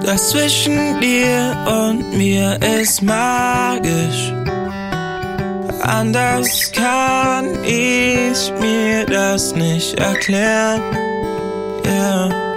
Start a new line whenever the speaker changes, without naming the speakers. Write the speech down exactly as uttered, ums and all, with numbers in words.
Das zwischen dir und mir ist magisch. Anders kann ich mir das nicht erklären. Yeah.